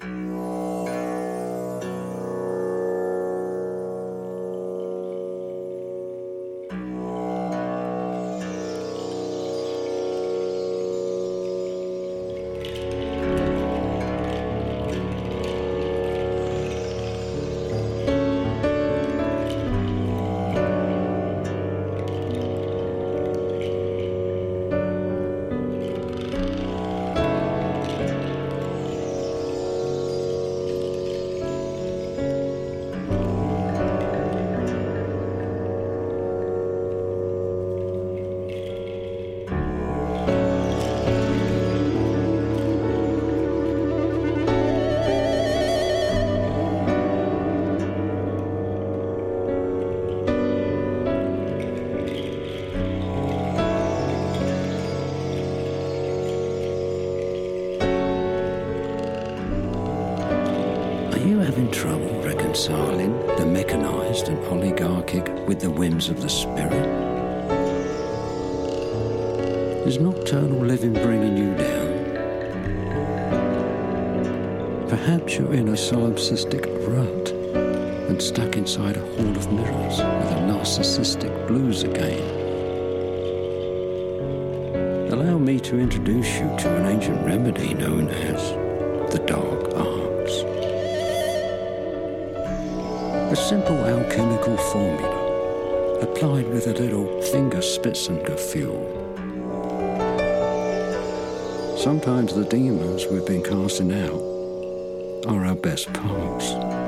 Are you having trouble reconciling the mechanised and oligarchic with the whims of the spirit? Is nocturnal living bringing you down? Perhaps you're in a solipsistic rut and stuck inside a hall of mirrors with a narcissistic blues again. Allow me to introduce you to an ancient remedy known as the dark arts. A simple alchemical formula applied with a little Fingerspitzengefühl. Sometimes the demons we've been casting out are our best parts.